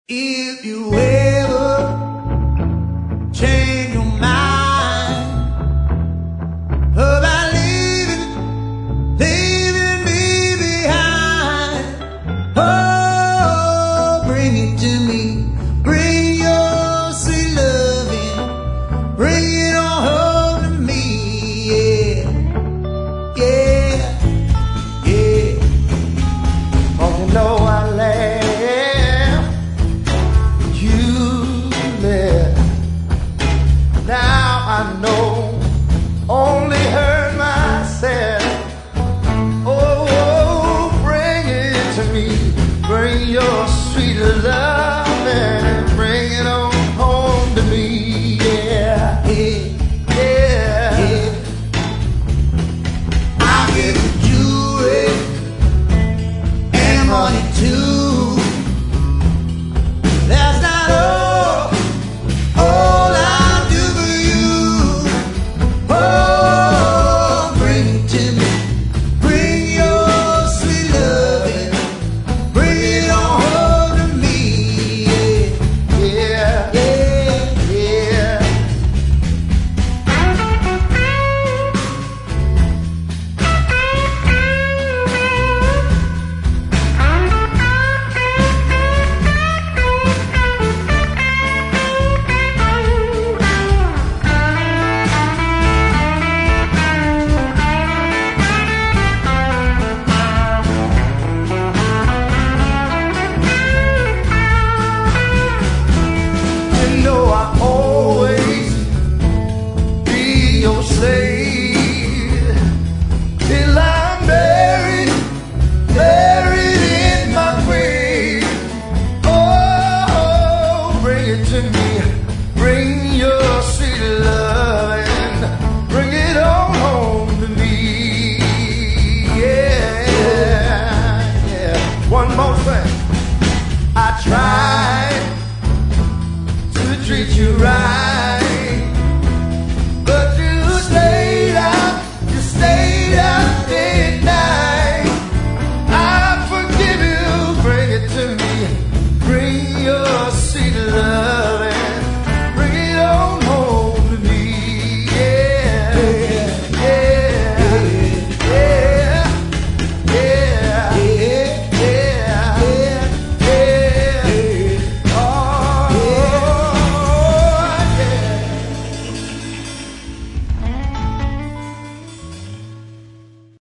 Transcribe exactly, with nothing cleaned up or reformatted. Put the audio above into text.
If you ever change your mind about leaving, leaving me behind, oh, bring it to me. Bring your sweet loving, bring it on home to me, yeah, yeah, yeah. Oh, you know I laugh. I know, only hurt myself. Oh, oh, bring it to me. Bring your sweet love and bring it on home to me. Yeah, yeah, yeah, yeah. I'll get the jewelry and money too. That's not all. All I'll do for you. Oh, bring it to me. Bring your sweet loving. Bring it on home to me. Yeah, yeah, yeah, yeah. You know I always be your slave till I'm buried, buried in my grave. Oh, bring it to me. Bring your sweet love and bring it on home to me. Yeah, yeah. One more thing. I tried to treat you right.